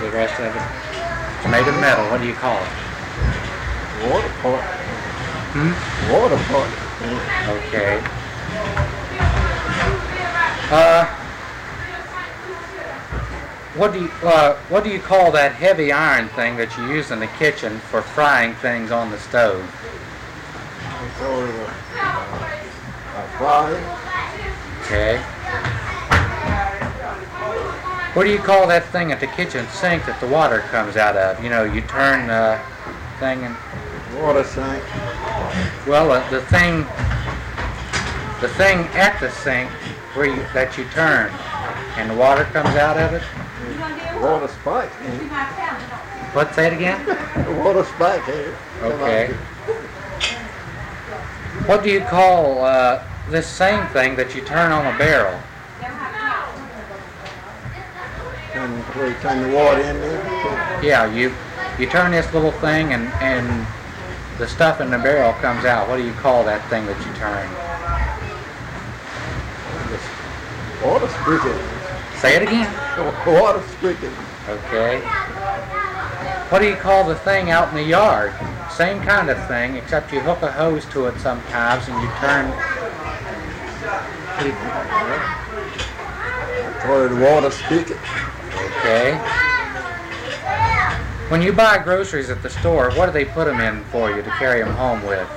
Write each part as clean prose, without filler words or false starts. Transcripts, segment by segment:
the rest of it? It's made of metal. What do you call it? Water pot. Water pot. Okay. What do you call that heavy iron thing that you use in the kitchen for frying things on the stove? It's sort of a fryer. Okay. What do you call that thing at the kitchen sink that the water comes out of? You know, you turn the thing and... Water sink. Well, the thing at the sink that you turn and the water comes out of it? Water spike. What? Say it again? Water spike here. Okay. What do you call this same thing that you turn on a barrel? Turn the water in there? Yeah, you turn this little thing and the stuff in the barrel comes out. What do you call that thing that you turn? Water sprinkler. Say it again. Water sprinkler. Okay. What do you call the thing out in the yard? Same kind of thing, except you hook a hose to it sometimes and you turn... Call it a water spigot. Okay. When you buy groceries at the store, what do they put them in for you to carry them home with?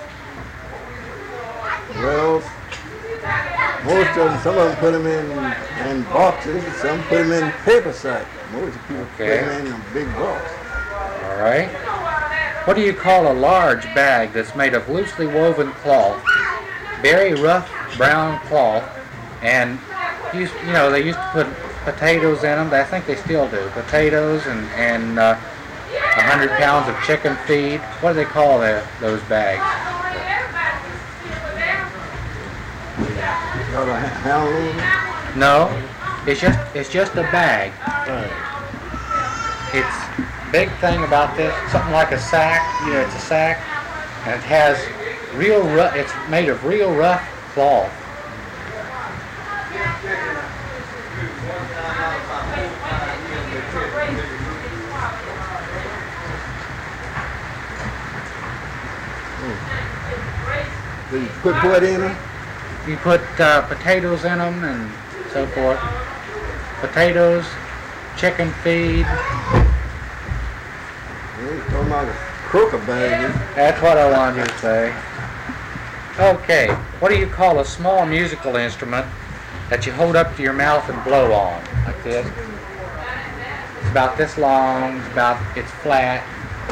Well, most of them, some of them put them in boxes, some put them in paper sacks. Most people put them in a big box. All right. What do you call a large bag that's made of loosely woven cloth, very rough brown cloth, and they used to put potatoes in them. I think they still do. Potatoes and 100 pounds of chicken feed. What do they call those bags? Got a handle? No, it's just a bag. Right. It's big thing about this, something like a sack. You know, it's a sack, and it has real rough. It's made of real rough cloth. Do you put what in them? You put potatoes in them and so forth. Potatoes, chicken feed. You're talking about a croaker bag. That's what I wanted you to say. Okay, what do you call a small musical instrument that you hold up to your mouth and blow on, like this? It's about this long, it's flat.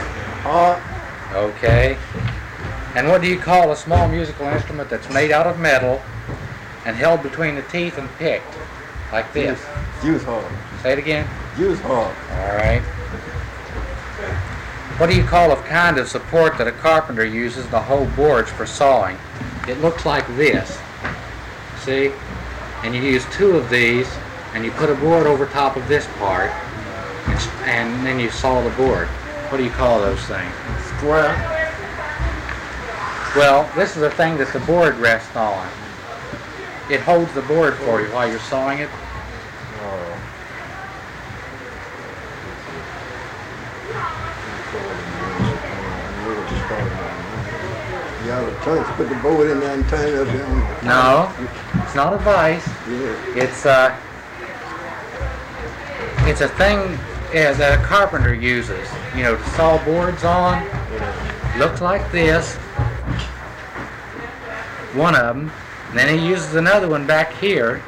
Okay. And what do you call a small musical instrument that's made out of metal and held between the teeth and picked, like this? Juice hog. Say it again. Juice hog. All right. What do you call a kind of support that a carpenter uses to hold boards for sawing? It looks like this. See? And you use two of these, and you put a board over top of this part, and then you saw the board. What do you call those things? Square. Well, this is the thing that the board rests on. It holds the board for you while you're sawing it. You have a chance to put the board in there and turn it up there. No, it's not a vise. Yeah. It's a thing that a carpenter uses, to saw boards on. Looks like this. One of them. And then he uses another one back here.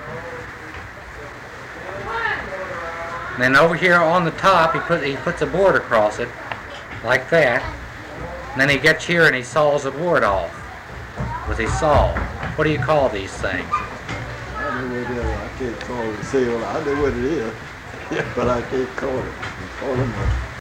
And then over here on the top, he puts a board across it, like that. And then he gets here and he saws the board off with his saw. What do you call these things? I know what it is. I can't call it a seal. I know what it is, but I can't call it. Call them